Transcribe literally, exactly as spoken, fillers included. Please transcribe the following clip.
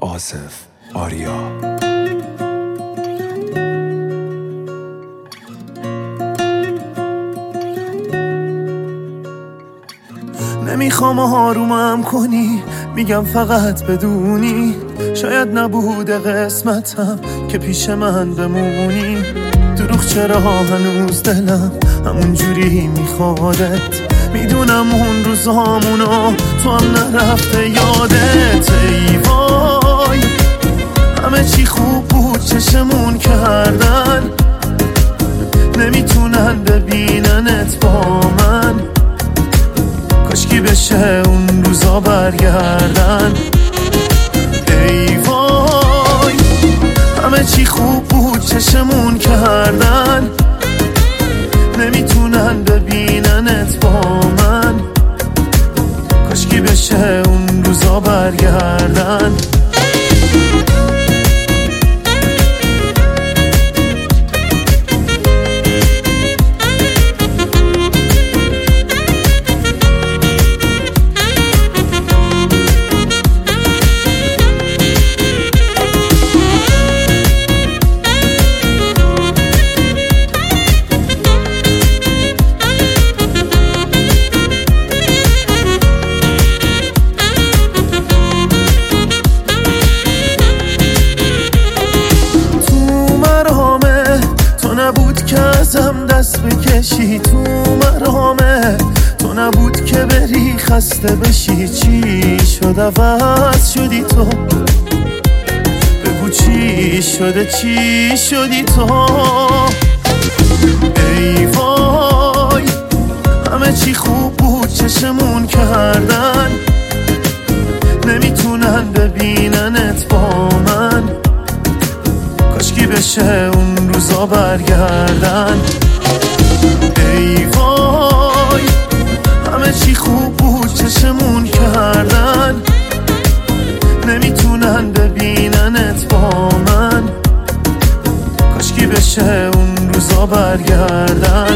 آصف آریا. نمیخوام آرومم کنی، میگم فقط بدونی شاید نبوده قسمتم که پیش من بمونی. دروغ چرا هنوز دلم همون جوری میخوادت، میدونم اون روزامونو تو هم نرفته یادت. ای وای همه چی خوب بود چشمون کردن، نمیتونن ببیننت با من. کاشکی بشه اون روزا برگردن. ای وای همه چی خوب بود چشمون کردن، نمیتونن ببیننت با من. کاشکی بشه اون روزا برگردن. نبود که ازم دست بکشی، تو مرامه تو نبود که بری خسته بشی. چی شد عوض شدی تو؟ بگو چی شده چی شدی تو؟ ای وای همه چی خوب بود چشمون کردن، نمیتونن ببیننت با من. کاشکی بشه اون روزا برگردن. ای وای همه چی خوب بود چشمون کردن، نمیتونن ببیننت با من. کاشکی بشه اون روزا برگردن.